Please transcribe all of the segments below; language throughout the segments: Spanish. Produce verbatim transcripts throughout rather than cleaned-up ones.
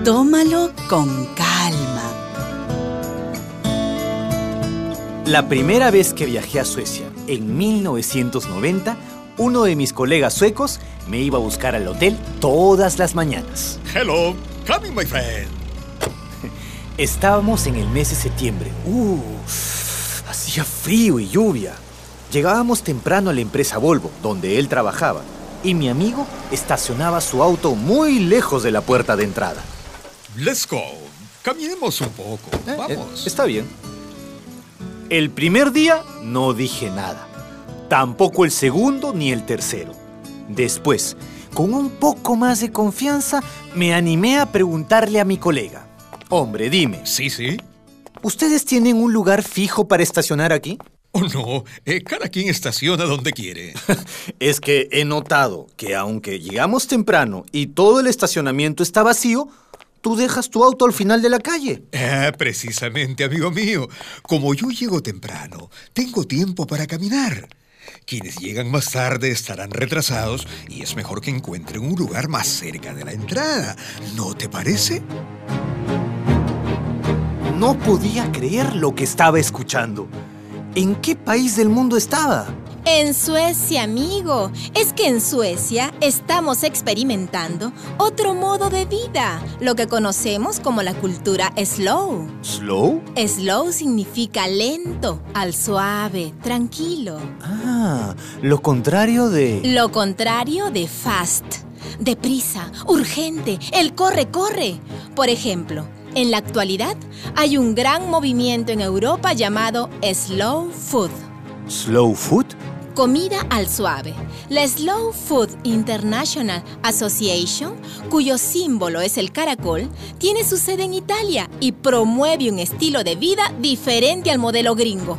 tómalo con calma. La primera vez que viajé a Suecia, en mil novecientos noventa, uno de mis colegas suecos me iba a buscar al hotel todas las mañanas. Hello, coming my friend. Estábamos en el mes de septiembre. Uh, hacía frío y lluvia. Llegábamos temprano a la empresa Volvo, donde él trabajaba, y mi amigo estacionaba su auto muy lejos de la puerta de entrada. Let's go. Caminemos un poco. Eh, Vamos. Eh, está bien. El primer día no dije nada. Tampoco el segundo ni el tercero. Después, con un poco más de confianza, me animé a preguntarle a mi colega. Hombre, dime. Sí, sí. ¿Ustedes tienen un lugar fijo para estacionar aquí? Oh, no. Eh, cada quien estaciona donde quiere. Es que he notado que aunque llegamos temprano y todo el estacionamiento está vacío, tú dejas tu auto al final de la calle. Ah, precisamente, amigo mío. Como yo llego temprano, tengo tiempo para caminar. Quienes llegan más tarde estarán retrasados y es mejor que encuentren un lugar más cerca de la entrada. ¿No te parece? No podía creer lo que estaba escuchando. ¿En qué país del mundo estaba? En Suecia, amigo. Es que en Suecia estamos experimentando otro modo de vida, lo que conocemos como la cultura slow. ¿Slow? Slow significa lento, al suave, tranquilo. Ah, lo contrario de... Lo contrario de fast, deprisa, urgente, el corre, corre. Por ejemplo, en la actualidad hay un gran movimiento en Europa llamado slow food. ¿Slow food? Comida al suave. La Slow Food International Association, cuyo símbolo es el caracol, tiene su sede en Italia y promueve un estilo de vida diferente al modelo gringo.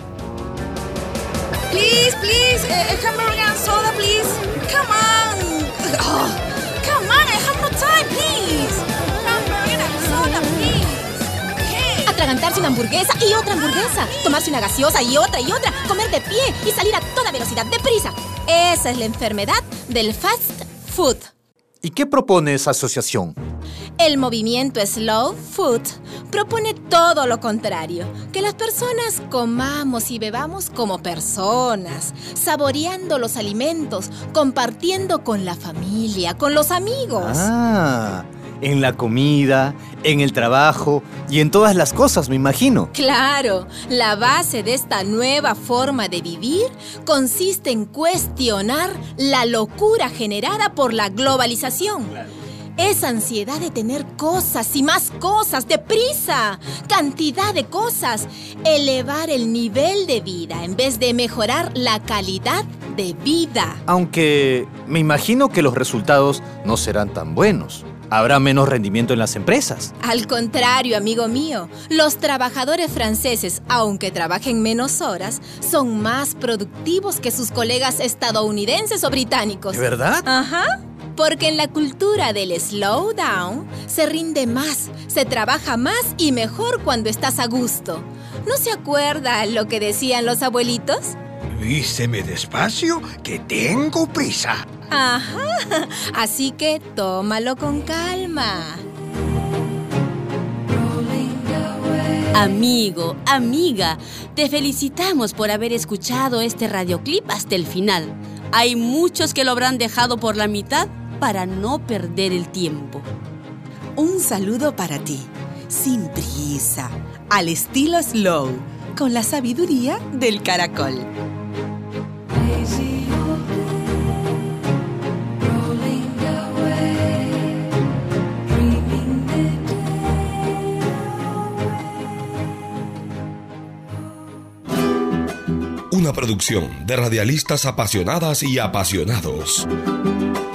Please, please, uh, hamburger and soda, please. Come on. Oh, come on, I have no time, please. Hamburger and soda, please. Okay. Atragantarse una hamburguesa y otra hamburguesa. Tomarse una gaseosa y otra y otra. Comer de pie y salir a toda velocidad, deprisa. Esa es la enfermedad del fast food. ¿Y qué propone esa asociación? El movimiento Slow Food propone todo lo contrario, que las personas comamos y bebamos como personas, saboreando los alimentos, compartiendo con la familia, con los amigos. Ah, en la comida, en el trabajo y en todas las cosas, me imagino. Claro, la base de esta nueva forma de vivir consiste en cuestionar la locura generada por la globalización. Esa ansiedad de tener cosas y más cosas, deprisa, cantidad de cosas, elevar el nivel de vida en vez de mejorar la calidad de vida. Aunque me imagino que los resultados no serán tan buenos. Habrá menos rendimiento en las empresas. Al contrario, amigo mío, los trabajadores franceses, aunque trabajen menos horas, son más productivos que sus colegas estadounidenses o británicos. ¿De verdad? Ajá. Porque en la cultura del slow down se rinde más, se trabaja más y mejor cuando estás a gusto. ¿No se acuerda lo que decían los abuelitos? Vísteme despacio, que tengo prisa. Ajá, así que tómalo con calma. Amigo, amiga, te felicitamos por haber escuchado este radioclip hasta el final. Hay muchos que lo habrán dejado por la mitad para no perder el tiempo. Un saludo para ti, sin prisa, al estilo slow, con la sabiduría del caracol. Una producción de radialistas apasionadas y apasionados.